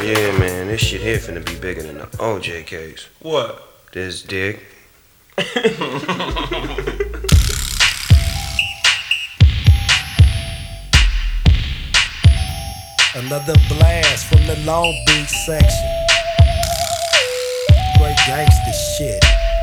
Yeah, man, this shit here finna be bigger than the OJ case. What? This dick. Another blast from the Long Beach section. Great gangsta shit.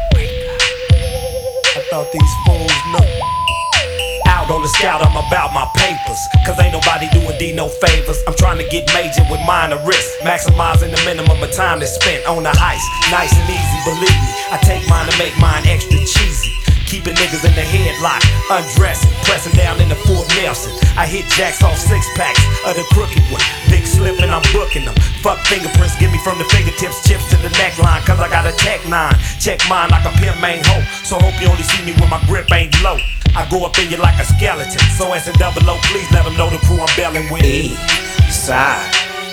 I thought these fools knew. Out on the scout, I'm about my papers. Cause ain't nobody doing D no favors. I'm trying to get major with minor risk. Maximizing the minimum of time that's spent on the heist. Nice and easy, believe me. I take mine to make mine extra cheesy. Keeping niggas in the headlock, undressing, pressing down in the Fort Nelson. I hit jacks off 6-packs of the crooked one. Big slip and I'm booking them. Fuck fingerprints, give me from the fingertips, chips to the neckline. Cause I got a tech 9. Check mine like a pimp main hoe. So hope you only see me when my grip ain't low. I go up in you like a skeleton. So as a double O, please let them know the crew I'm belling with. Eastside,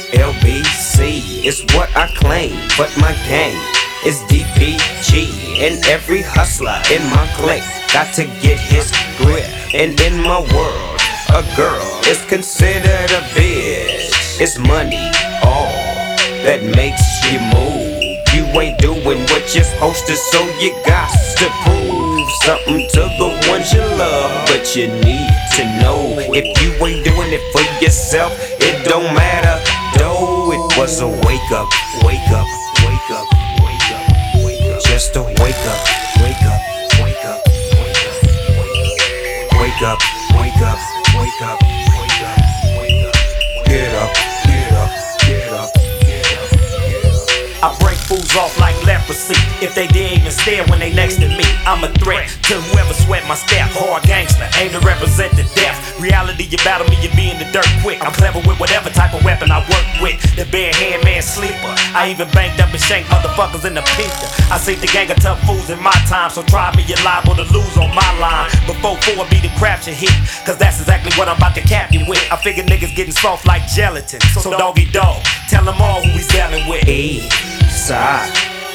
LBC is what I claim, but my game is DPG. And every hustler in my clique got to get his grip. And in my world, a girl is considered a bitch. It's money, all that makes you move. You ain't doing what you're supposed to, so you got to prove something to the ones you love. But you need to know, if you ain't doing it for yourself, it don't matter. Though it was a wake up, wake up, wake up, wake up, wake up. Just a wake up, wake up, wake up, wake up, wake up, wake up, wake up, wake up, wake up. Get up, get up, get up, get up, get up. I break fools off like leprosy. If they dare even stare when they next to me, I'm a threat to whoever sweat my step. Hard gangster, aim to represent the death. Reality, you battle me, you be in the dirt quick. I'm clever with whatever type of weapon I work with. The bare hand man sleeper. I even banked up and shanked motherfuckers in the pizza. I seen the gang of tough fools in my time, so try me, you're liable to lose on my line. Before 4 be the crap you hit, cause that's exactly what I'm about to cap you with. I figure niggas getting soft like gelatin. So doggy dog, tell them all who he's dealing with. Eastside,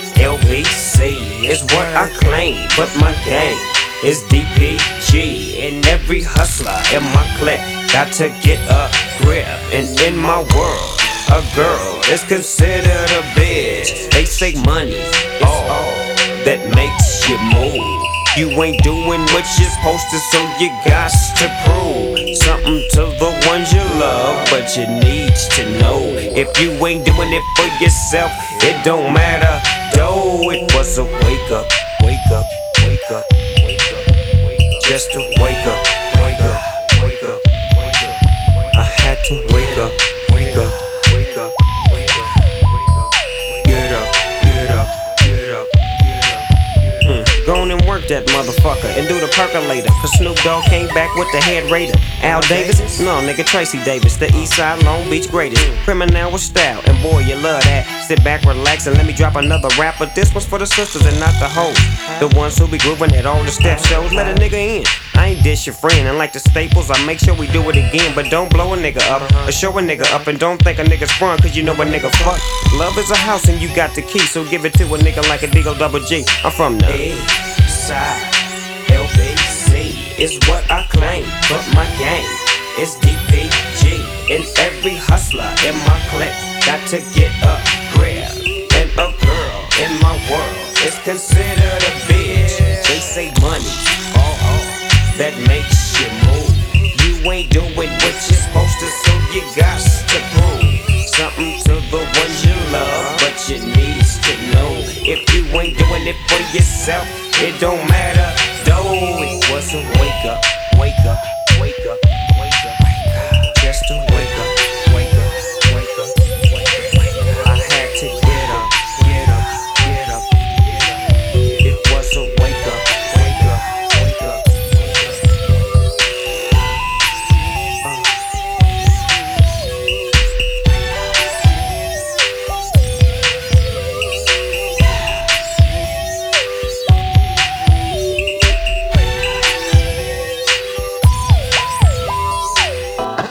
LBC is what I claim, but my game is DPG. And every hustler in my clique got to get a grip. And in my world, a girl is considered a bitch. They say money is all that makes you move. You ain't doing what you're supposed to, so you got to prove something to the ones you love. But you need to know, if you ain't doing it for yourself, it don't matter. Though it was a wake up, wake up, wake up, wake up, wake up. Just to wake up, wake up, wake up, wake up. I had to wake up, wake up, wake up, wake up, wake up. Get up, get up, get up, get up. Go on and work that motherfucker and do the percolator. Cause Snoop Dogg came back with the head raider. Al Davis? No, nigga, Tracy Davis. The Eastside Long Beach greatest. Criminal with style, and boy, you love that. Sit back, relax, and let me drop another rap. But this one's for the sisters and not the hoes. The ones who be grooving at all the step shows. Let a nigga in. I ain't dish your friend, and like the Staples, I make sure we do it again. But don't blow a nigga up, or show a nigga up, and don't think a nigga's front, cause you know a nigga fuck. Love is a house and you got the key, so give it to a nigga like a Deagle Double G. I'm from the Eastside, LBC is what I claim, but my game is DPG. And every hustler in my clique got to get a grip. And a girl in my world is considered a bitch. They say money, that makes you move. You ain't doing what you're supposed to, so you got to prove something to the ones you love. But you need to know, if you ain't doing it for yourself, it don't matter. Though it was a wake up, wake up.